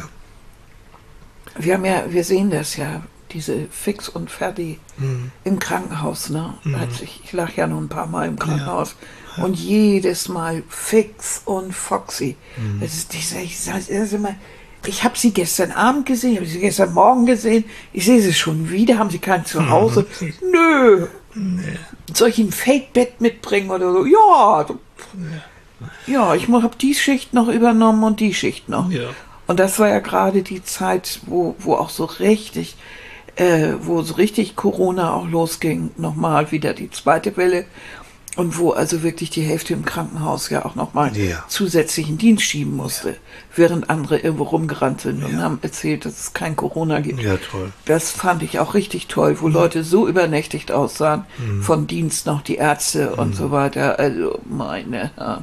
Wir haben ja, wir sehen das ja, diese Fix und Ferdi mhm. im Krankenhaus, ne? Mhm. Also ich, ich lag ja nur ein paar Mal im Krankenhaus. Ja. Ja. Und jedes Mal Fix und Foxy. Mhm. Das ist dieser, ich sage das immer, ich habe sie gestern Abend gesehen, ich habe sie gestern Morgen gesehen, ich sehe sie schon wieder, haben sie kein Zuhause? Mhm. Nö. Nee. Soll ich ein Fake-Bett mitbringen oder so? Ja. Nee. Ja, ich habe die Schicht noch übernommen und die Schicht noch. Ja. Und das war ja gerade die Zeit, wo, wo auch so richtig, äh, wo so richtig Corona auch losging, nochmal wieder die zweite Welle. Und wo also wirklich die Hälfte im Krankenhaus ja auch nochmal ja. zusätzlichen Dienst schieben musste, ja. während andere irgendwo rumgerannt sind ja. und haben erzählt, dass es kein Corona gibt. Ja, toll. Das fand ich auch richtig toll, wo mhm. Leute so übernächtigt aussahen, mhm. von Dienst noch die Ärzte mhm. und so weiter. Also meine ja.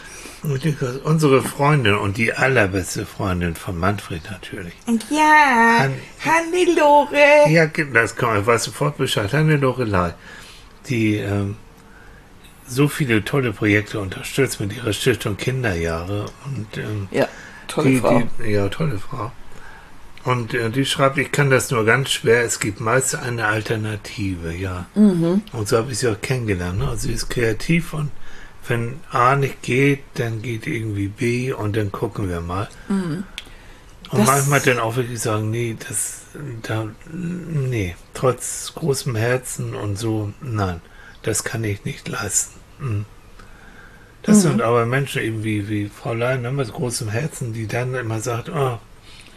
Unsere Freundin und die allerbeste Freundin von Manfred natürlich. Ja, Han Hannelore. Ja, das kann man, weiß sofort Bescheid. Hannelore Lai, die ähm, so viele tolle Projekte unterstützt mit ihrer Stiftung Kinderjahre. Und, ähm, ja, tolle die, Frau. Die, ja, tolle Frau. Und äh, die schreibt, ich kann das nur ganz schwer, es gibt meist eine Alternative, ja. Mhm. Und so habe ich sie auch kennengelernt. Ne? Also sie ist kreativ und wenn A nicht geht, dann geht irgendwie B und dann gucken wir mal. Mhm. Und das manchmal dann auch wirklich sagen, nee, das, da, nee, trotz großem Herzen und so, nein. Das kann ich nicht leisten. Das mhm. sind aber Menschen eben wie, wie Frau Lein, ne, mit großem Herzen, die dann immer sagt, oh,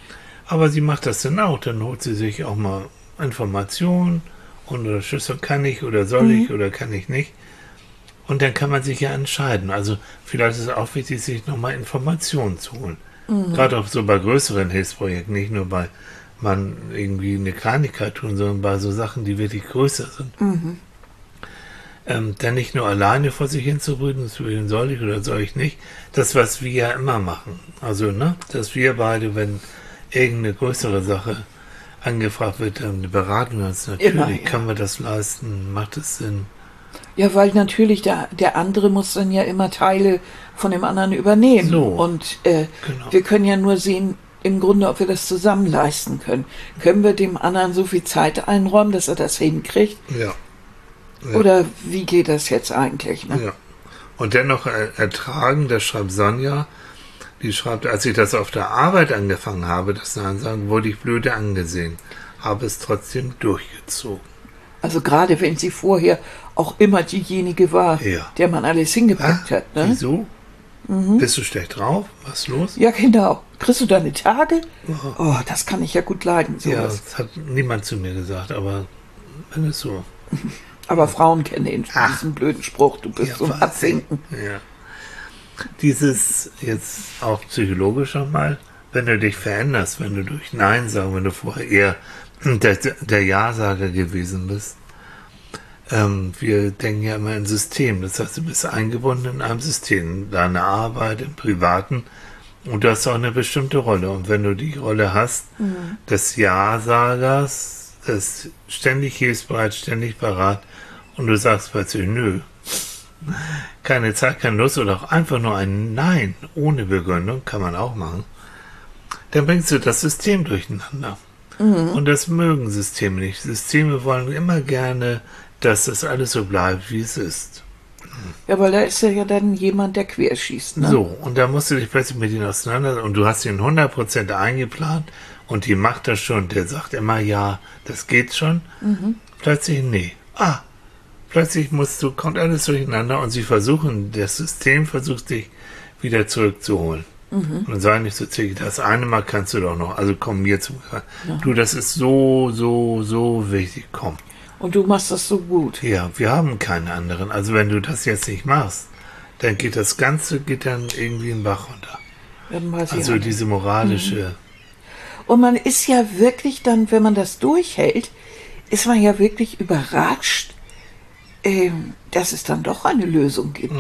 Aber sie macht das dann auch. Dann holt sie sich auch mal Informationen und oder Schlüssel kann ich oder soll Mhm. ich oder kann ich nicht. Und dann kann man sich ja entscheiden. Also vielleicht ist es auch wichtig, sich nochmal Informationen zu holen. Mhm. Gerade auch so bei größeren Hilfsprojekten, nicht nur bei man irgendwie eine Kleinigkeit tun, sondern bei so Sachen, die wirklich größer sind. Mhm. Ähm, dann nicht nur alleine vor sich hin zu brüten, zu überlegen, soll ich oder soll ich nicht. Das, was wir ja immer machen. Also, ne, dass wir beide, wenn irgendeine größere Sache angefragt wird, dann beraten wir uns natürlich. Immer, ja. Können wir das leisten? Macht es Sinn? Ja, weil natürlich der, der andere muss dann ja immer Teile von dem anderen übernehmen. So. Und äh, Genau. wir können ja nur sehen, im Grunde, ob wir das zusammen leisten können. Können wir dem anderen so viel Zeit einräumen, dass er das hinkriegt? Ja. Ja. Oder wie geht das jetzt eigentlich? Ne? Ja. Und dennoch er- ertragen, das schreibt Sonja, die schreibt, als ich das auf der Arbeit angefangen habe, das Nein sagen, wurde ich blöde angesehen, habe es trotzdem durchgezogen. Also gerade wenn sie vorher auch immer diejenige war, Ja. der man alles hingepackt Ah, hat. Ne? Wieso? Bist du schlecht drauf? Was ist los? Ja, genau. Kriegst du deine Tage? Oh. Oh, das kann ich ja gut leiden, Ja, sowas. das hat niemand zu mir gesagt, aber wenn es so. Aber Frauen kennen den, Ach. diesen blöden Spruch, du bist Ja, zum Wahnsinn. Abwinken. Ja. Dieses jetzt auch psychologisch nochmal, wenn du dich veränderst, wenn du durch Nein sagen, wenn du vorher eher der, der Ja-Sager gewesen bist. Ähm, wir denken ja immer in System. Das heißt, du bist eingebunden in einem System, deine Arbeit, im Privaten. Und du hast auch eine bestimmte Rolle. Und wenn du die Rolle hast, des Ja-Sagers, des ständig hilfsbereit, ständig parat, und du sagst plötzlich, nö, keine Zeit, keine Lust oder auch einfach nur ein Nein ohne Begründung, kann man auch machen, dann bringst du das System durcheinander. Und das mögen Systeme nicht. Systeme wollen immer gerne, dass das alles so bleibt, wie es ist. Ja, weil da ist ja dann jemand, der querschießt. Ne? So, und da musst du dich plötzlich mit ihnen auseinandersetzen und du hast ihn hundert Prozent eingeplant und die macht das schon, der sagt immer, ja, das geht schon. Plötzlich, nee. Ah, plötzlich musst du, kommt alles durcheinander und sie versuchen, das System versucht dich wieder zurückzuholen. Und dann sei nicht so zickig, das eine Mal kannst du doch noch, also komm mir zum Du, das ist so, so, so wichtig, komm. Und du machst das so gut. Ja, wir haben keine anderen. Also wenn du das jetzt nicht machst, dann geht das Ganze, geht dann irgendwie in den Bach runter. Dann weiß ich Also auch nicht. diese moralische, Und man ist ja wirklich dann, wenn man das durchhält, ist man ja wirklich überrascht, ähm, dass es dann doch eine Lösung gibt.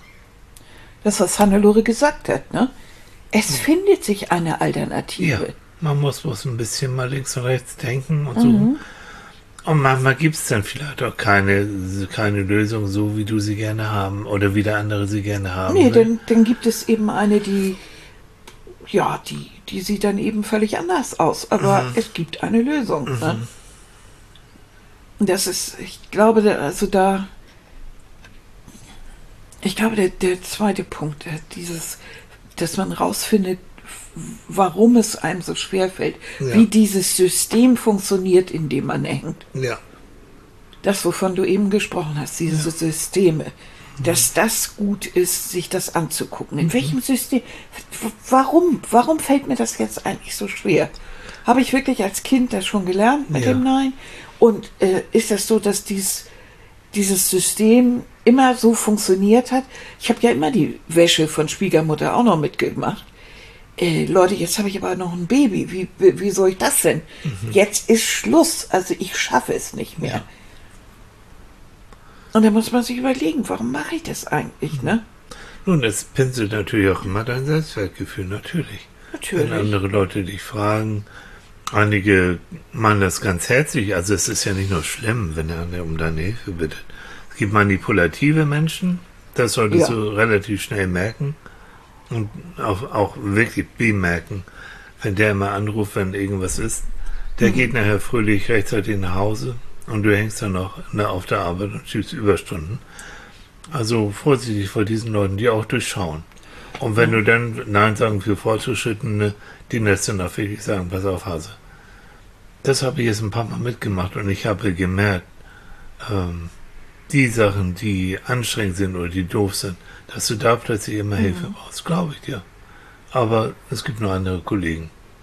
Das, was Hannelore gesagt hat, ne? Es findet sich eine ja, Alternative. man muss bloß ein bisschen mal links und rechts denken und so. Und manchmal gibt es dann vielleicht auch keine, keine Lösung so, wie du sie gerne haben oder wie der andere sie gerne haben Nee, will. dann, dann gibt es eben eine, die, ja, die, die sieht dann eben völlig anders aus. Aber es gibt eine Lösung. Ne? Und das ist, ich glaube, da- also da, ich glaube, der, der zweite Punkt, äh, dieses, dass man rausfindet, warum es einem so schwer fällt, Ja. wie dieses System funktioniert, in dem man hängt. Ja, Das, wovon du eben gesprochen hast, diese Systeme, dass das gut ist, sich das anzugucken. In welchem System, w- warum, warum fällt mir das jetzt eigentlich so schwer? Habe ich wirklich als Kind das schon gelernt mit Ja. dem Nein? Und äh, ist das so, dass dies, dieses System immer so funktioniert hat? Ich habe ja immer die Wäsche von Schwiegermutter auch noch mitgemacht. Äh, Leute, jetzt habe ich aber noch ein Baby. Wie, wie, wie soll ich das denn? Jetzt ist Schluss. Also ich schaffe es nicht mehr. Ja. Und da muss man sich überlegen, warum mache ich das eigentlich, ne? nun, es pinselt natürlich auch immer dein Selbstwertgefühl, natürlich. Natürlich. Wenn andere Leute dich fragen, einige meinen das ganz herzlich, also es ist ja nicht nur schlimm, wenn der andere um deine Hilfe bittet. Es gibt manipulative Menschen, das solltest Ja. du relativ schnell merken und auch, auch wirklich bemerken, wenn der immer anruft, wenn irgendwas ist. Der geht nachher fröhlich rechtzeitig nach Hause und du hängst dann noch ne, auf der Arbeit und schiebst Überstunden. Also vorsichtig vor diesen Leuten, die auch durchschauen. Und wenn du dann Nein sagen für Fortgeschrittene, die lässt dann auch wirklich sagen, pass auf, Hase. Das habe ich jetzt ein paar Mal mitgemacht und ich habe gemerkt, ähm, die Sachen, die anstrengend sind oder die doof sind, dass du da plötzlich immer Hilfe brauchst, glaube ich dir. Aber es gibt noch andere Kollegen.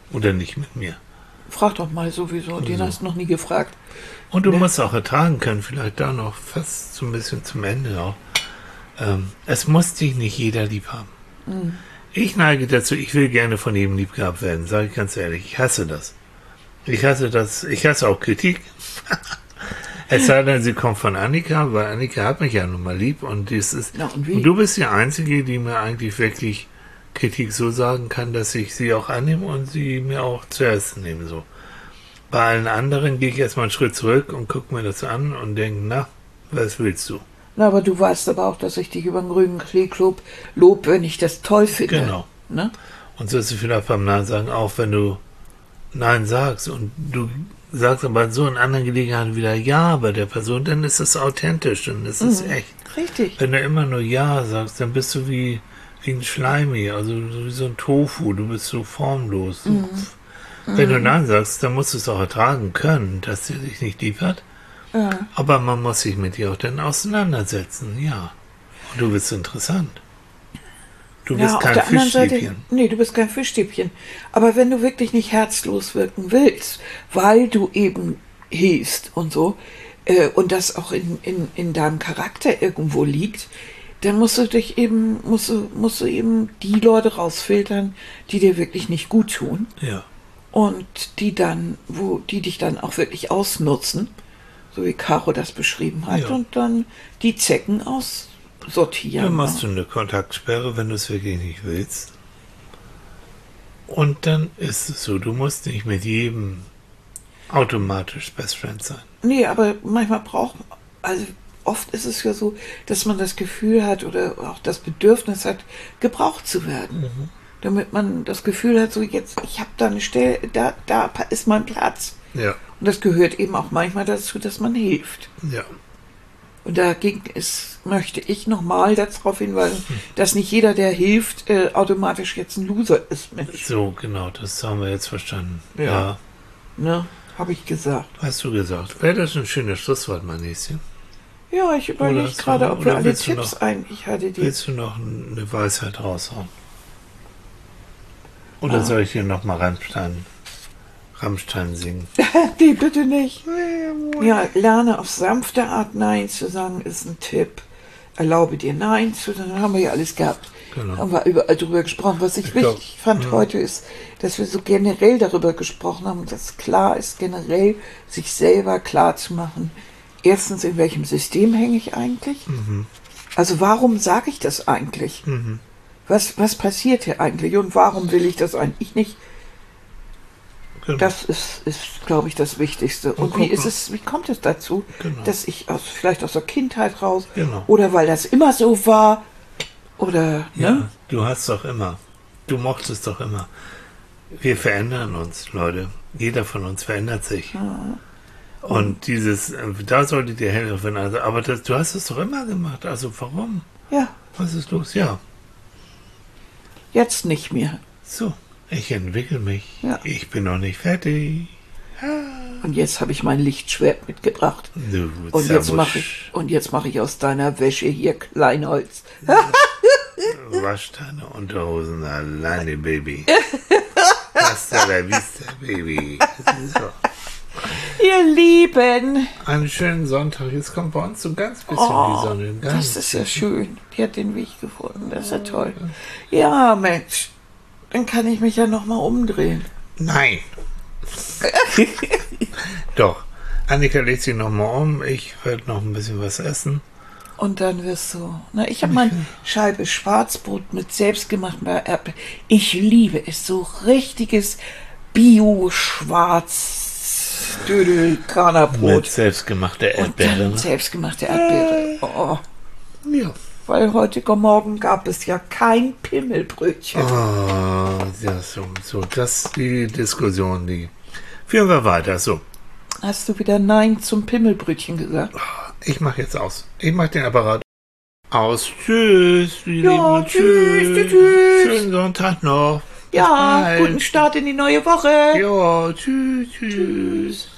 Oder nicht mit mir. Frag doch mal sowieso, den hast du noch nie gefragt. Und du Ne? musst auch ertragen können, vielleicht da noch fast so ein bisschen zum Ende auch. Ähm, es muss dich nicht jeder lieb haben. Mhm. Ich neige dazu, ich will gerne von jedem lieb gehabt werden, sage ich ganz ehrlich. Ich hasse das. Ich hasse das, ich hasse auch Kritik. Es sei denn, sie kommt von Annika, weil Annika hat mich ja nun mal lieb und dies ist. Na, und wie? Und du bist die Einzige, die mir eigentlich wirklich Kritik so sagen kann, dass ich sie auch annehme und sie mir auch zuerst nehme. So. Bei allen anderen gehe ich erstmal einen Schritt zurück und gucke mir das an und denke, na, was willst du? Na, aber du weißt aber auch, dass ich dich über den grünen Klee lob, lob, wenn ich das toll finde. Genau. Ne? Und so ist es vielleicht beim Nein sagen, auch wenn du Nein sagst und du sagst aber so in anderen Gelegenheiten wieder Ja bei der Person, dann ist es authentisch und es ist Mhm. echt. Richtig. Wenn du immer nur Ja sagst, dann bist du wie, wie ein Schleimi, also wie so ein Tofu, du bist so formlos. Mhm. Wenn du Nein sagst, dann musst du es auch ertragen können, dass sie dich nicht lieb hat. Ja. Aber man muss sich mit dir auch dann auseinandersetzen, ja. Und du bist interessant. Du bist Ja, kein auf der anderen Seite, Fischstäbchen. nee, du bist kein Fischstäbchen. Aber wenn du wirklich nicht herzlos wirken willst, weil du eben hilfst und so, äh, und das auch in, in, in deinem Charakter irgendwo liegt, dann musst du dich eben, musst du, musst du eben die Leute rausfiltern, die dir wirklich nicht gut tun Ja. und die dann, wo, die dich dann auch wirklich ausnutzen, so wie Caro das beschrieben hat, Ja. und dann die Zecken aussortieren. Dann machst ne? du eine Kontaktsperre, wenn du es wirklich nicht willst. Und dann ist es so, du musst nicht mit jedem automatisch Best Friend sein. Nee, aber manchmal braucht, also oft ist es ja so, dass man das Gefühl hat oder auch das Bedürfnis hat, gebraucht zu werden. Mhm. Damit man das Gefühl hat, so jetzt, ich habe da eine Stelle, da, da ist mein Platz. Ja, Und das gehört eben auch manchmal dazu, dass man hilft. ja. Und dagegen ist, möchte ich nochmal darauf hinweisen, dass nicht jeder, der hilft, äh, automatisch jetzt ein Loser ist, Mensch. So, genau, das haben wir jetzt verstanden. Ja. Ja, Ne? Habe ich gesagt. hast du gesagt. Wäre das ein schönes Schlusswort, mein Näschen? Ja, ich Oder überlege hast du gerade, noch- ob wir oder alle willst du Tipps noch- eigentlich hatte. Die Willst du noch eine Weisheit raushauen? Oder Ah. soll ich hier nochmal Rammstein, Rammstein singen? Nee, bitte nicht. Ja, lerne auf sanfte Art Nein zu sagen, ist ein Tipp. Erlaube dir Nein zu sagen, dann haben wir ja alles gehabt. Genau. Haben wir überall drüber gesprochen. Was ich, Ich glaub, wichtig fand ja. heute ist, dass wir so generell darüber gesprochen haben, dass klar ist, generell sich selber klar zu machen. Erstens, in welchem System hänge ich eigentlich? Mhm. Also warum sage ich das eigentlich? Mhm. Was, was passiert hier eigentlich und warum will ich das eigentlich nicht? Genau. Das ist, ist glaube ich, das Wichtigste. Und, Und wie guck ist mal. es, wie kommt es dazu, Genau. dass ich aus, vielleicht aus der Kindheit raus Genau. oder weil das immer so war oder, Ja, ne? du hast doch immer. Du mochtest doch immer. Wir verändern uns, Leute. Jeder von uns verändert sich. Und dieses, äh, da solltet ihr helfen. Also, aber das, du hast es doch immer gemacht. Also warum? Ja, Was ist los? Ja. jetzt nicht mehr. So, ich entwickle mich. Ja. Ich bin noch nicht fertig. Und jetzt habe ich mein Lichtschwert mitgebracht. Du, Und jetzt Servus. mache ich, und jetzt mache ich aus deiner Wäsche hier Kleinholz. Wasch deine Unterhosen alleine, Baby. Hasta la vista, Baby. So. Ihr Lieben, Einen schönen Sonntag. Jetzt kommt bei uns so ganz bisschen Oh, die Sonne. Ganz das ist ja schön. Die hat den Weg gefunden. Das ist ja toll. Ja, Mensch, dann kann ich mich ja noch mal umdrehen. Nein. Doch. Annika legt sich nochmal um. Ich werde noch ein bisschen was essen. Und dann wirst du. Na, ich habe mal eine Scheibe Schwarzbrot mit selbstgemachten Erdbeeren. Ich liebe es. So richtiges Bio-Schwarz-Dödel-Kranerbrot. Mit selbstgemachter Und Erdbeere. dann Ne? selbstgemachte Erdbeere. Oh, Ja. weil heute Morgen gab es ja kein Pimmelbrötchen. Oh, ja, so, so. Das ist die Diskussion, die. Führen wir weiter. So. Hast du wieder Nein zum Pimmelbrötchen gesagt? Ich mache jetzt aus. Ich mache den Apparat aus. Tschüss. ihr Ja, Lieben. tschüss, tschüss. Schönen Sonntag noch. Bis Ja, bald. guten Start in die neue Woche. Ja, tschüss, tschüss.